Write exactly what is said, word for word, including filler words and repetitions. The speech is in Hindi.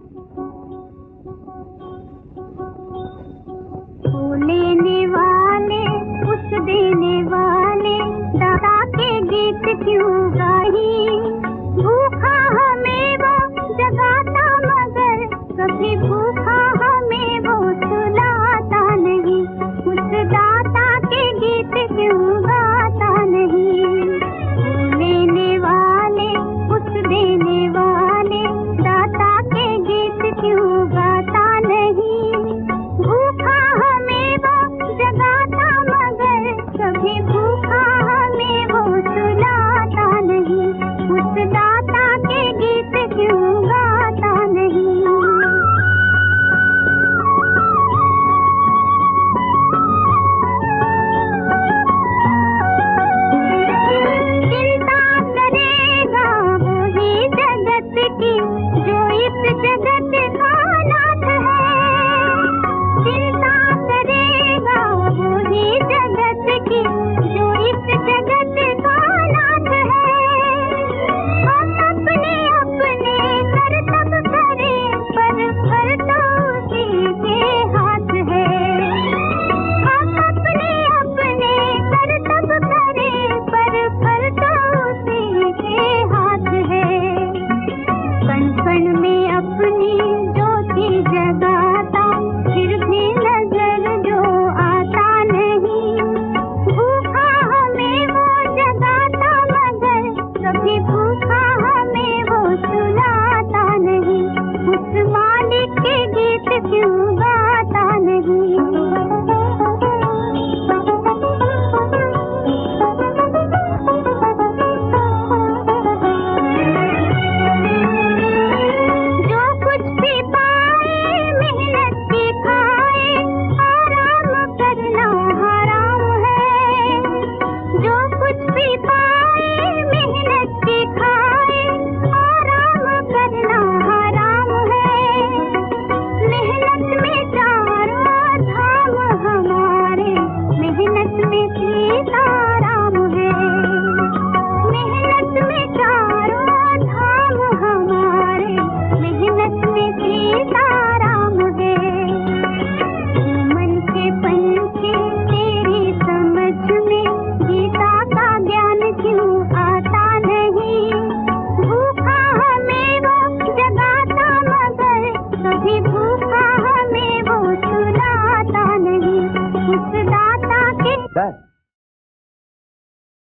लेने वाले उस देने वाले दाता के गीत क्यों गाही। भूखा हमें वो जगाता मगर कभी भूखा हमें वो सुलाता नहीं। उस दाता के गीत क्यों गाता नहीं। लेने वाले उस देने वाले दाता के गीत क्यों गाता नहीं। भूखा हमें वो जगाता मगर कभी भूखा हमें वो सुलाता नहीं। उस दाता के गीत क्यों गाता नहीं। चिंता करेगा वही जगत की जो इस जगत का नाथ है। चिंता करेगा वही जगत की जो इस जगत का नाथ है। हम अपने अपने कर्तव्य करें पर फल तो उसी के हाथ है। हम अपने अपने कर्तव्य करें पर फल तो उसी के हाथ है। कण कण में अपनी